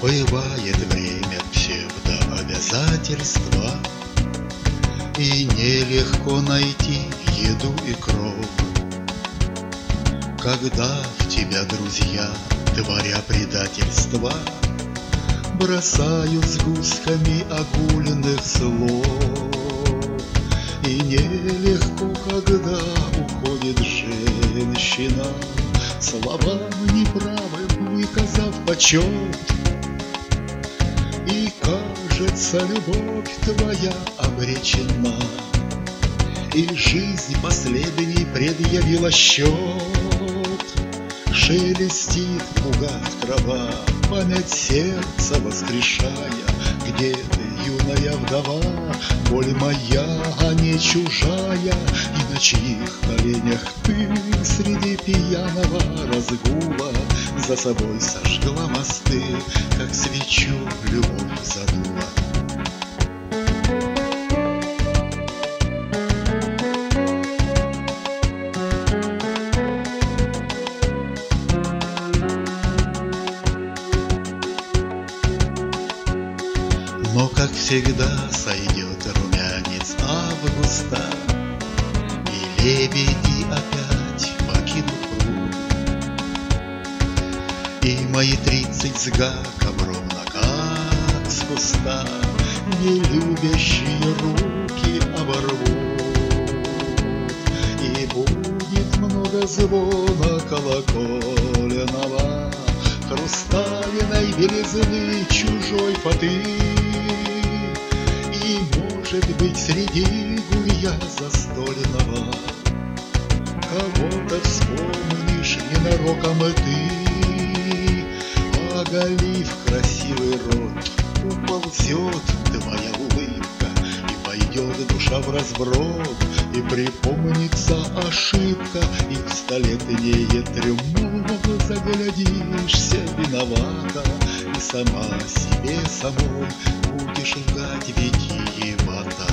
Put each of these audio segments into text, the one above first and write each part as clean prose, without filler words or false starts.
Бывает время псевдообязательства, и нелегко найти еду и кров. Когда в тебя друзья, творя предательства, бросают сгустками огульных слов. И нелегко, когда уходит женщина, словам неправым выказав почет. И кажется, любовь твоя обречена, и жизнь последней предъявила счет. Шелестит угад трава, память сердца воскрешая. Где ты, юная вдова, боль моя, а не чужая? И на чьих коленях ты среди пьяного разгула за собой сожгла мосты, как свечу любовь задула? Но, как всегда, сойдет румянец августа, и лебеди опять покинут пруд. И мои 30 с гаком ровно как с куста нелюбящие руки оборвут. И будет много звона колокольного, хрустальной белизны чужой фаты. И, может быть, среди гулья застольного кого-то вспомнишь ненароком и ты. Оголив красивый рот, уползет твоя улыбка, и пойдет душа вразброд, и припомнится ошибка, и в столетнее трюмо заглядишься виновата, и сама себе самой будешь лгать витиевато.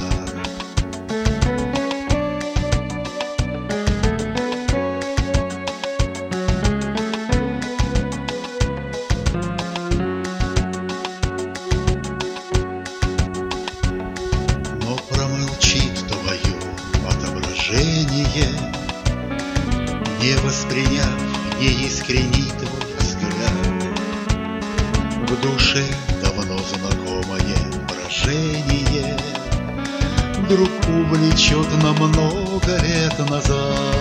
Но промолчит твое отображение, не восприняв неискренний твой взгляд. В душе давно знакомое брожение вдруг увлечет на много лет назад,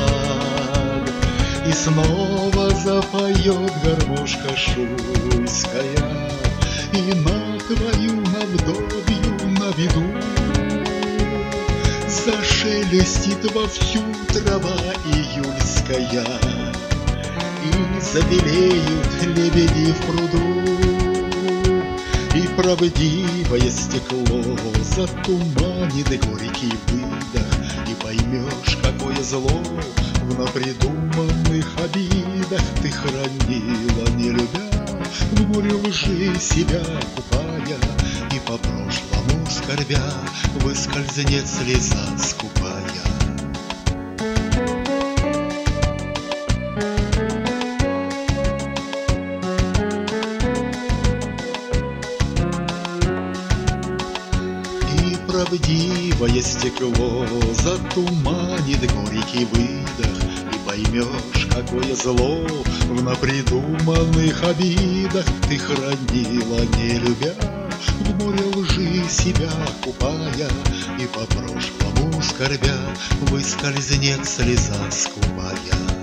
и снова запоет гармошка шуйская, и на твою навдовью на виду зашелестит вовсю трава июльская, и забелеют лебеди в пруду. И правдивое стекло затуманит горький выдох, и поймешь, какое зло в напридуманных обидах ты хранила, не любя, в море лжи себя купая, и по прошлому скорбя выскользнет слеза скупая. Правдивое стекло затуманит горький выдох, и поймешь, какое зло в напридуманных обидах ты хранила, не любя, в море лжи себя купая, и по прошлому скорбя выскользнет слеза скупая.